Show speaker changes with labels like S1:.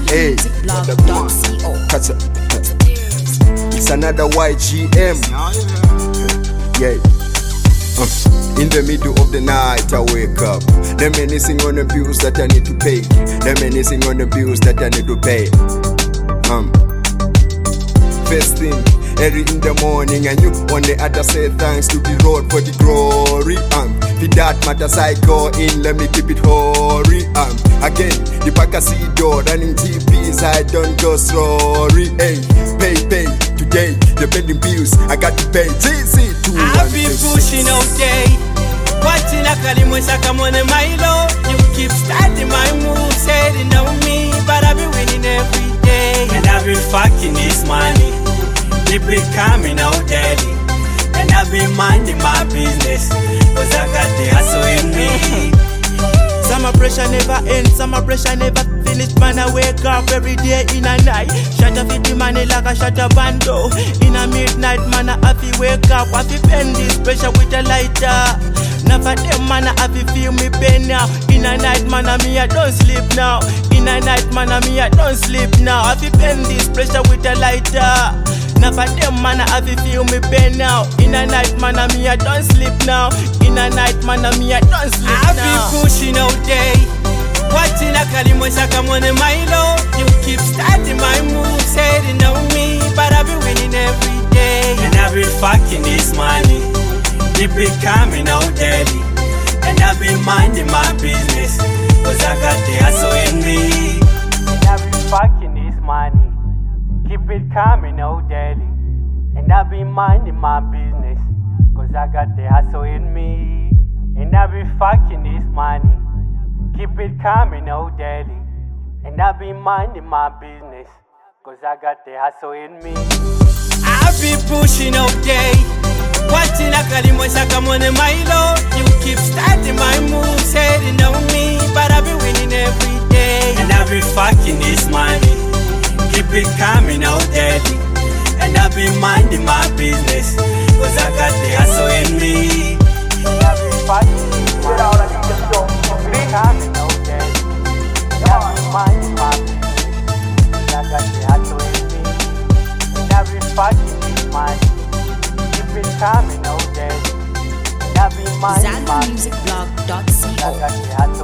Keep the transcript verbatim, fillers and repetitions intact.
S1: Hey,
S2: ZanMusicBlog.co.
S1: catch up. It's another Y G M. Yeah. Uh, in the middle of the night, I wake up. Them menacing on the bills that I need to pay. Them menacing on the bills that I need to pay. Um, first thing, early in the morning, and you on the other say thanks to the Lord for the glory. Um, for that matters I go in, let me keep it hoary. Um, again, the back I see door running T Ps, I don't go sorry. Hey, pay, pay. Today, the pending bills, I got to pay. T C two one
S3: I've been pushing all day, watching a Kalimwesa come on my low. You keep starting my moves, saying on me, but I've been winning every day. And I've been fucking this money, keep it coming out daily. And I've been minding my business, cause I got the hustle in me.
S4: Summer pressure never ends, summer pressure never finish. Man, I wake up every day in a night. Shut up the money like a shut up bando. In a midnight, man, I have to wake up. I have to bend this pressure with a lighter. Now for them, man, I have to feel me pain now. In a night, man, I me, I don't sleep now. In a night, man, I me, I don't sleep now. I have to bend this pressure with a lighter. Now for them, man, I have to feel me pain now. In a night, man, I me, I don't sleep now. In a night, man, I me, I don't sleep
S3: I've
S4: now.
S3: been pushing all day, watching a Kalimwesa come on my low. You keep starting my moves, saying on me, but I've been winning every day. And I've been fucking this money, keep it coming out daily. And I've been minding my business, cause I got the hustle in me. And I've been fucking this money, keep it coming out daily. And I've been minding my business, cause I got the hustle in me. And I've been fucking this money, keep it coming out daily. And I've been minding my business, cause I got the hustle in me. I've been pushing all day, watching a Kalimwesa come on my low. You keep starting my moves, saying on me, but I've been winning every day. And I've been fucking this money, keep it coming out daily. And I've been minding my business, cause I got the hustle in me. And I've been fucking this money, keep it coming out daily. And I've been minding my business, cause I got the hustle in me. And I've been fucking this money, keep it coming out daily. And I've been minding my business,
S2: ZanMusicBlog.co.
S3: I got the hustle.